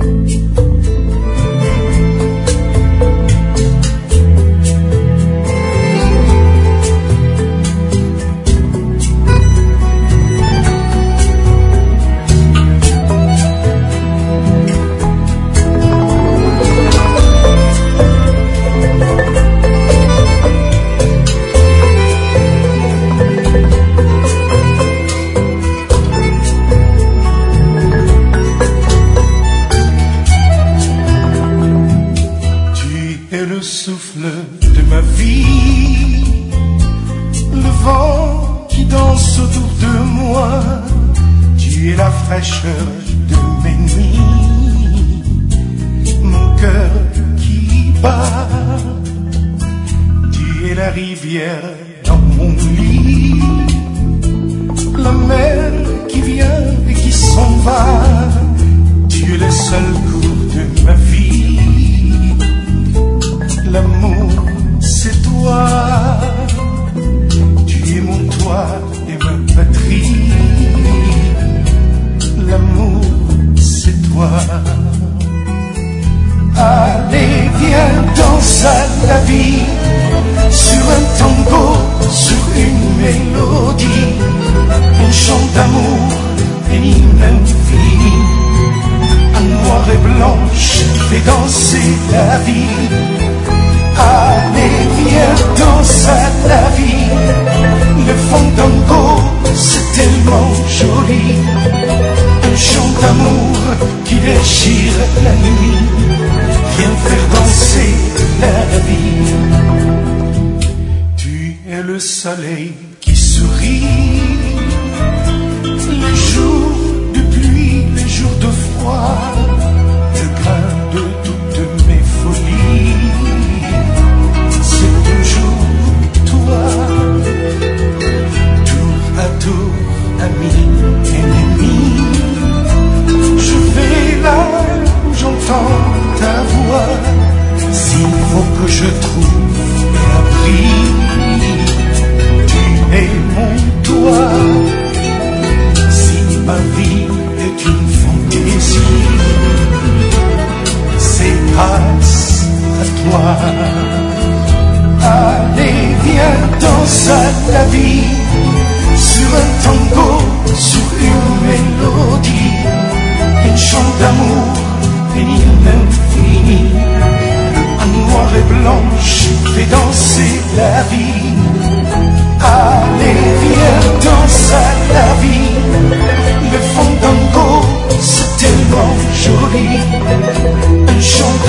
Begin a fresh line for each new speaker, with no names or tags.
Le souffle de ma vie, le vent qui danse autour de moi, tu es la fraîcheur de mes nuits, mon cœur qui bat, tu es la rivière dans mon lit, la mer qui vient et qui s'en va, tu es le seul cours de ma vie. L'amour, c'est toi, tu es mon toit et ma patrie. L'amour, c'est toi. Allez, viens, danse à la vie, sur un tango, sur une mélodie, un chant d'amour, une hymne infini, un noir et blanche fait danser la vie. Allez, viens, danse à la vie. Le fandango, c'est tellement joli. Un chant d'amour qui déchire la nuit. Viens faire danser la vie. Tu es le soleil qui sourit. Les jours de pluie, les jours de froid, le grain de toutes mes folies. C'est toujours toi, tour à tour, ami, ennemi. Je vais là où j'entends ta voix, s'il faut que je trouve un abri. Tu es mon toit, si ma vie est une fantaisie, c'est grâce à toi. Allez, viens, danse à la vie, sur un tango, sur une mélodie, un chant d'amour, une hymne infini, un noir et blanche fait danser la vie. Allez, viens, danse à la vie, le fandango, c'est tellement joli, un chant